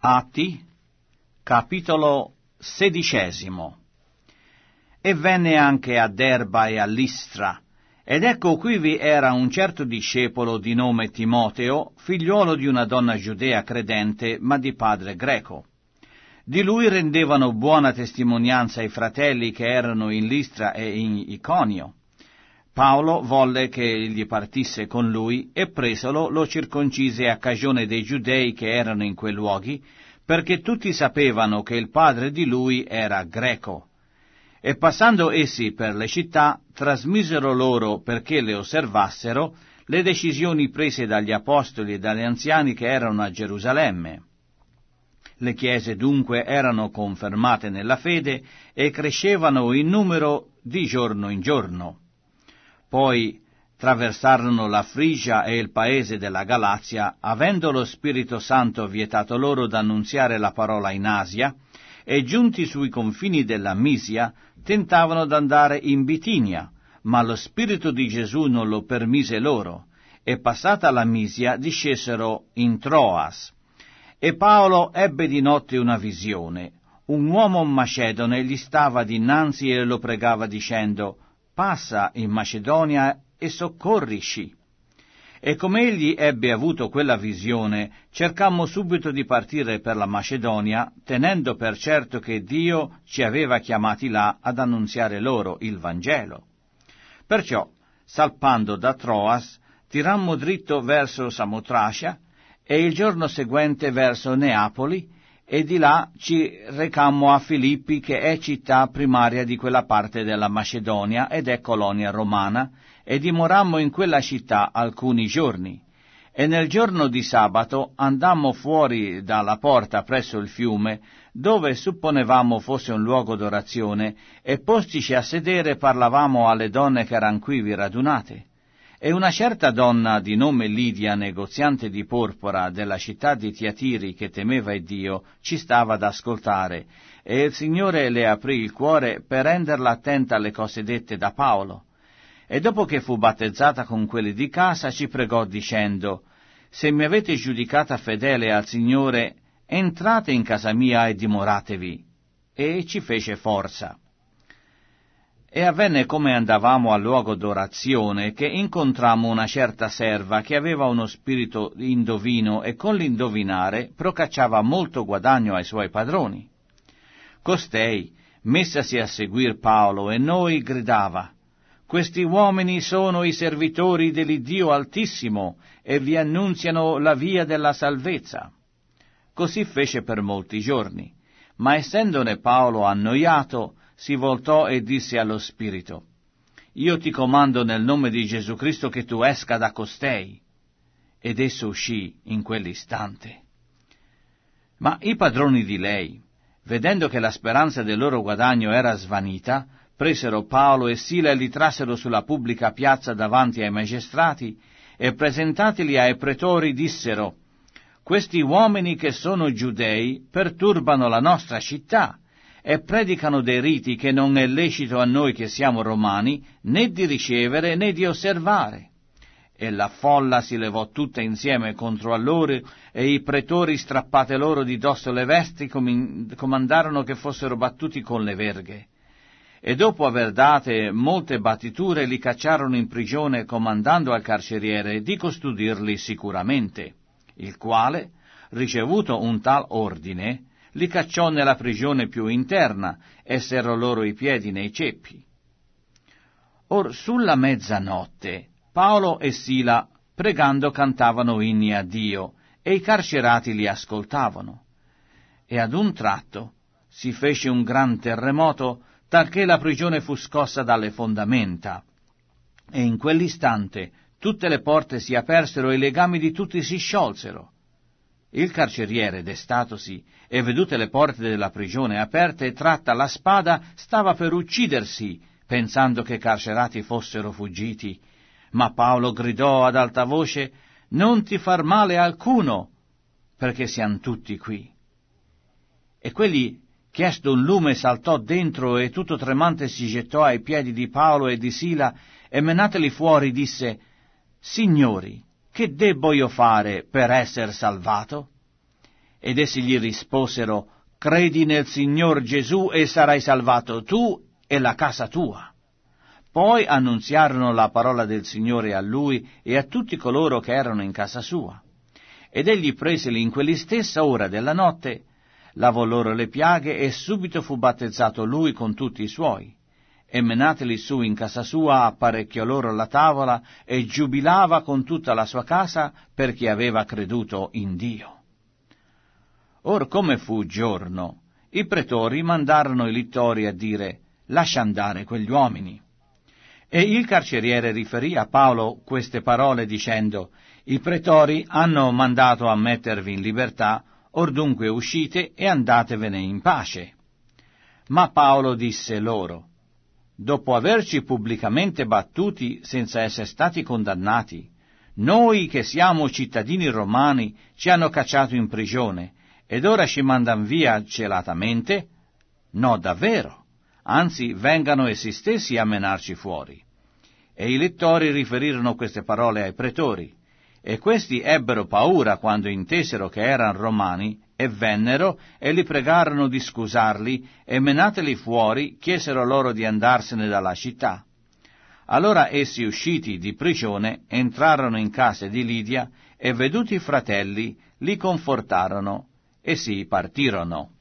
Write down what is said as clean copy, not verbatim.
Atti, capitolo 16. E venne anche a Derba e a Listra, ed ecco qui vi era un certo discepolo di nome Timoteo, figliuolo di una donna giudea credente, ma di padre greco. Di lui rendevano buona testimonianza i fratelli che erano in Listra e in Iconio. Paolo volle che egli partisse con lui e presolo lo circoncise a cagione dei giudei che erano in quei luoghi, perché tutti sapevano che il padre di lui era greco. E passando essi per le città, trasmisero loro, perché le osservassero, le decisioni prese dagli apostoli e dagli anziani che erano a Gerusalemme. Le chiese dunque erano confermate nella fede e crescevano in numero di giorno in giorno. Poi traversarono la Frigia e il paese della Galazia, avendo lo Spirito Santo vietato loro d'annunziare la parola in Asia, e giunti sui confini della Misia, tentavano d'andare in Bitinia, ma lo Spirito di Gesù non lo permise loro, e passata la Misia discesero in Troas. E Paolo ebbe di notte una visione. Un uomo macedone gli stava dinanzi e lo pregava dicendo: «Passa in Macedonia e soccorrici». E come egli ebbe avuto quella visione, cercammo subito di partire per la Macedonia, tenendo per certo che Dio ci aveva chiamati là ad annunziare loro il Vangelo. Perciò, salpando da Troas, tirammo dritto verso Samotracia, e il giorno seguente verso Neapoli, e di là ci recammo a Filippi, che è città primaria di quella parte della Macedonia ed è colonia romana, e dimorammo in quella città alcuni giorni. E nel giorno di sabato andammo fuori dalla porta presso il fiume, dove supponevamo fosse un luogo d'orazione, e postici a sedere parlavamo alle donne che eran quivi radunate. E una certa donna di nome Lidia, negoziante di porpora della città di Tiatiri, che temeva Dio, ci stava ad ascoltare, e il Signore le aprì il cuore per renderla attenta alle cose dette da Paolo. E dopo che fu battezzata con quelli di casa, ci pregò dicendo: «Se mi avete giudicata fedele al Signore, entrate in casa mia e dimoratevi». E ci fece forza. E avvenne come andavamo al luogo d'orazione, che incontrammo una certa serva che aveva uno spirito indovino e con l'indovinare procacciava molto guadagno ai suoi padroni. Costei, messasi a seguir Paolo e noi, gridava: «Questi uomini sono i servitori dell'Iddio Altissimo e vi annunziano la via della salvezza». Così fece per molti giorni, ma essendone Paolo annoiato, si voltò e disse allo spirito: «Io ti comando nel nome di Gesù Cristo che tu esca da costei». Ed esso uscì in quell'istante. Ma i padroni di lei, vedendo che la speranza del loro guadagno era svanita, presero Paolo e Sila e li trassero sulla pubblica piazza davanti ai magistrati, e presentatili ai pretori dissero: «Questi uomini che sono giudei perturbano la nostra città e predicano dei riti che non è lecito a noi che siamo romani né di ricevere né di osservare». E la folla si levò tutta insieme contro a loro, e i pretori, strappate loro di dosso le vesti, comandarono che fossero battuti con le verghe. E dopo aver date molte battiture li cacciarono in prigione, comandando al carceriere di custodirli sicuramente, il quale, ricevuto un tal ordine, li cacciò nella prigione più interna e serrò loro i piedi nei ceppi. Or sulla mezzanotte Paolo e Sila, pregando, cantavano inni a Dio, e i carcerati li ascoltavano. E ad un tratto si fece un gran terremoto, talché la prigione fu scossa dalle fondamenta, e in quell'istante tutte le porte si apersero e i legami di tutti si sciolsero. Il carceriere, destatosi e vedute le porte della prigione aperte, tratta la spada, stava per uccidersi, pensando che i carcerati fossero fuggiti. Ma Paolo gridò ad alta voce: «Non ti far male alcuno, perché siamo tutti qui». E quegli, chiesto un lume, saltò dentro e tutto tremante si gettò ai piedi di Paolo e di Sila, e menateli fuori disse: «Signori, che debbo io fare per esser salvato?» Ed essi gli risposero: credi nel Signor Gesù e sarai salvato tu e la casa tua. Poi annunziarono la parola del Signore a lui e a tutti coloro che erano in casa sua. Ed egli preseli in quell'istessa ora della notte, lavò loro le piaghe e subito fu battezzato lui con tutti i suoi. E menateli su in casa sua apparecchiò loro la tavola e giubilava con tutta la sua casa perché aveva creduto in Dio. Or come fu giorno, i pretori mandarono i littori a dire: lascia andare quegli uomini. E il carceriere riferì a Paolo queste parole dicendo: i pretori hanno mandato a mettervi in libertà, or dunque uscite e andatevene in pace. Ma Paolo disse loro: dopo averci pubblicamente battuti senza essere stati condannati, noi che siamo cittadini romani ci hanno cacciato in prigione, ed ora ci mandan via celatamente? No, davvero, anzi vengano essi stessi a menarci fuori. E i lettori riferirono queste parole ai pretori, e questi ebbero paura quando intesero che erano romani, e vennero e li pregarono di scusarli, e menateli fuori chiesero loro di andarsene dalla città. Allora essi, usciti di prigione, entrarono in casa di Lidia, e veduti i fratelli li confortarono, e si partirono.